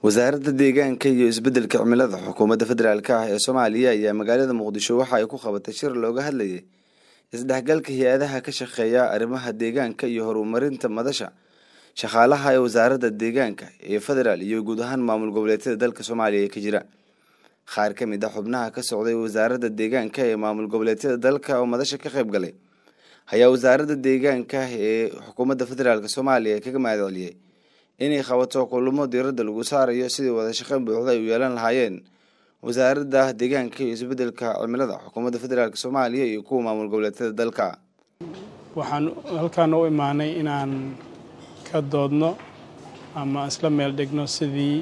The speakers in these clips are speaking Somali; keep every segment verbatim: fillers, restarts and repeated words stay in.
wasaaradda deegaanka iyo isbeddelka cimilada xukuumadda federaalka ah ee Soomaaliya ayaa magaalada Muqdisho waxa ay ku qabatay shir looga hadlayay isdhexgalka hay'adaha ka shaqeeya arrimaha deegaanka iyo horumarinta madasha shaqaalaha ee wasaaradda deegaanka ee federaal iyo guud ahaan maamul goboleedyada dalka Soomaaliya ka jira. qaar ka mid ah xubnaha ka socday wasaaradda deegaanka ee maamul goboleedyada dalka oo madasha ka qayb galay ayaa wasaaradda deegaanka ee xukuumadda federaalka Soomaaliya kaga mahadceliyay inay qabato kulamo diiradda lagu saarayo sidii wada shaqayn buuxda ay u yeelan lahaayeen wasaaradda deegaanka iyo isbeddelka cimilada xukuumadda federaalka Soomaaliya iyo kuwa maamul goboleedyada dalka. waxaan halkaan u imaanay inaan ka doodno ama isla meel dhigno sidii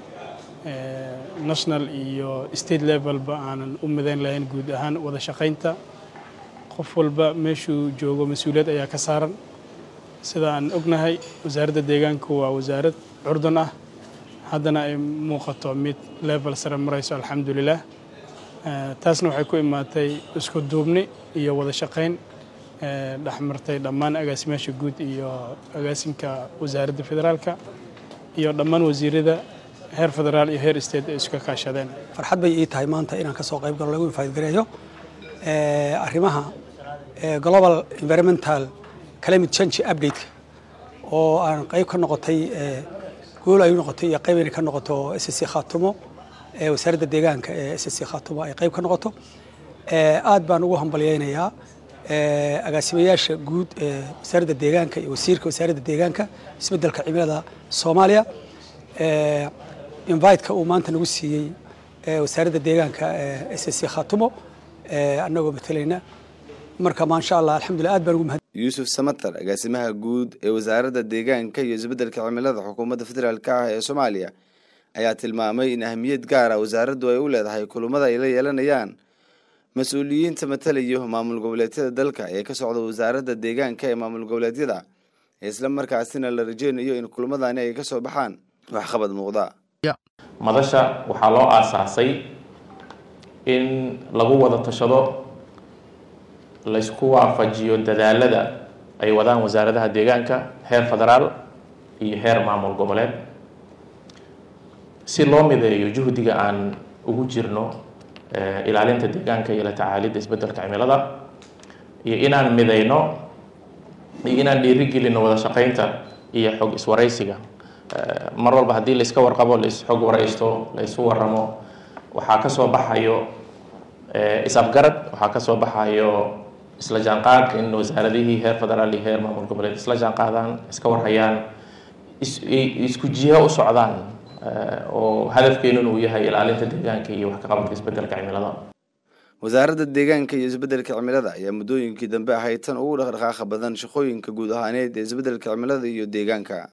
national iyo state level ba aanan u midayn lahayn guud ahaan wada shaqaynta qof walba meeshuu joogo mas'uuliyad ayaa ka saaran. sida aan ognahay wasaaradda deegaanka waa wasaarad curdan ah haddana ay muuqato mid level sare marayso alxamdulilah. taasna waxay ku imaatay isku duubni iyo wada shaqayn dhexmartay dhammaan agaasimayaasha guud iyo agaasimka wasaaradda federaalka iyo dhammaan wasiirada heer federaal iyo heer state ay iska kaashadeen. farxad bay ii tahay maanta inaan ka soo qayb galo lagu faa'iideeyo arrimaha global environmental climate change update oo aan qayb ka noqotay gool ay noqotay iyo qayb ka noqoto S S C Khaatumo ee wasaaradda deegaanka ee S S C Khaatumo ay qayb ka noqoto aad baan ugu hambalyeeynaya agaasimayaasha guud ee wasaaradda deegaanka iyo wasiirka wasaaradda deegaanka isbeddelka cimilada Soomaaliya invite ka uu maanta nagu siiyay wasaaradda deegaanka ee S S C Khaatumo annagoo matalayna marka ma sha Allah alxamdulillah aad baan ugu mahad Yusuf Samatar agaasimaha guud ee wasaaradda deegaanka iyo isbeddelka cimilada xukuumadda federaalka ah ee Soomaaliya ayaa tilmaamay in ahmiyad gaar ah wasaaraddu ay u leedahay kulamada ay la yeelanayaan mas'uuliyiinta matalaya maamul goboleedyada dalka ee ka socda wasaaradda deegaanka ee maamul goboleedyada isla markaasina la rajeynayo in kulamadaani ay ka soo baxaan wax qabad muuqda. madasha waxaa loo aasaasay in lagu wada tashado la isku waafajiyo dadaalada ay wadaan wasaaradaha deegaanka heer federaal iyo heer maamul goboleed si loo mideeyo juhdiga aan ugu jirno ilaalinta deegaanka iyo la tacaalidda isbeddelka cimilada iyo inaan mideyno iyo inaan dhiirigelino wada shaqaynta iyo xog iswaraysiga. mar walba haddii la iska warqabo la is xog waraysto la isu waramo waxaa ka soo baxayo is-afgarad waxaa ka soo baxayo isla jaanqaad in wasaaradihii heer federaal iyo heer maamul goboleed isla jaanqaadaan iska warhayaan isku jiha u socdaan oo hadafkeenu uu yahay ilaalinta deegaanka iyo wax ka qabadka isbeddelka cimilada. wasaaradda deegaanka iyo isbeddelka cimilada ayaa muddooyinkii dambe ahayd tan ugu dhaqdhaqaaqa badan shaqooyinka guud ahaaneed ee isbeddelka cimilada iyo deegaanka.